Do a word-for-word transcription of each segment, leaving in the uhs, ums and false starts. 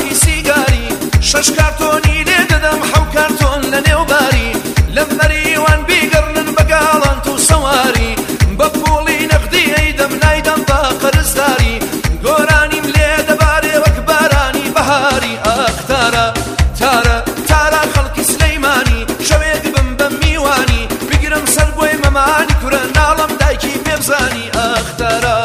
تاقی سیگاری شش کارتۆنی لێ دەدەم حەو کارتۆن لە نێوباری لەم مەریوان بیگەڕنن بەگاڵان تو سەواری بە پوڵی نەقدی ئەیدەم نایدەم بە قەرزداری گۆرانیم لێ دەبارێ وەک بارانی بەهاری ئاخ تارە تارە تارە خەڵکی سلەیمانی شەوێک بم بە میوانی بگرم سەر بۆی مەمانی کورە ناڵم دایکی پێبزانی ئاخ تارە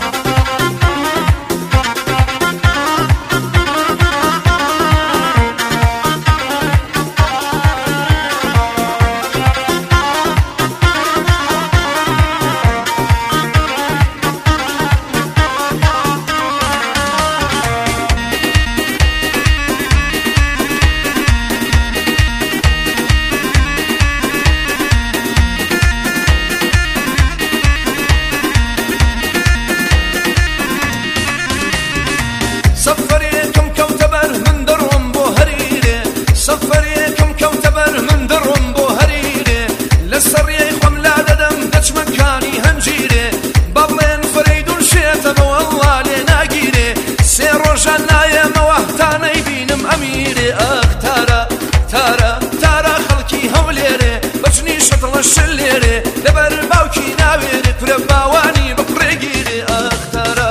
سەفەرێکم کەوتە بەر من دەڕۆم بۆ هەریرێ سەفەرێکم کەوتە بەر من دەڕۆم بۆ هەریرێ لە سەڕیەی خۆم لا دەدەم دەچمەکانی هەنجیرێ با بڵێن فەرەیدون شێتەوە وەڵڵا لێ ناگیرێ سێ ڕۆژان نایەمەوە تا نەیبینم ئەمیرێ ئاخ تارە تارە تارە خەڵکی هەولێرێ بەچنی شەتڵە شلێرێ لەبەر باوکی ناوێرێ کورە باوانی بەپڕێگیرێ ئاخ تارە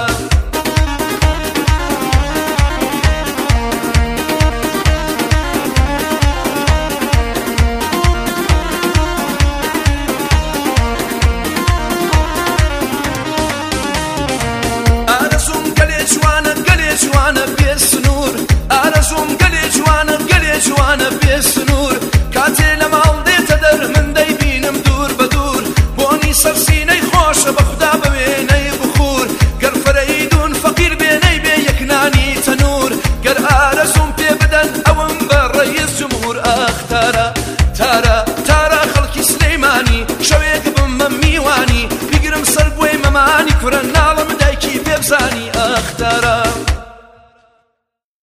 جوانە بێ سنوور ئارەزوم گەلێ جوانە گەلێ جوانە بێ سنوور کاتێ لە ماڵ دێتە دەر من دەیبینم دوور بە دوور بۆنی سەرسینەی خۆشە بە خودا بە وێنەی بخور گەر فەرەیدون فەقیر بێنەی بێ یەکنانی تەنور گەر ئارەزوم پێ بدەن ئەوم بە ڕەیس جمهور ئاخ تارە تارە تارە خەڵکی سلەیمانی شەوێک بم بە میوانی بیگرم سەر بۆی مەمانی کورە ناڵم دایکی پێبزانی ئاخ تارە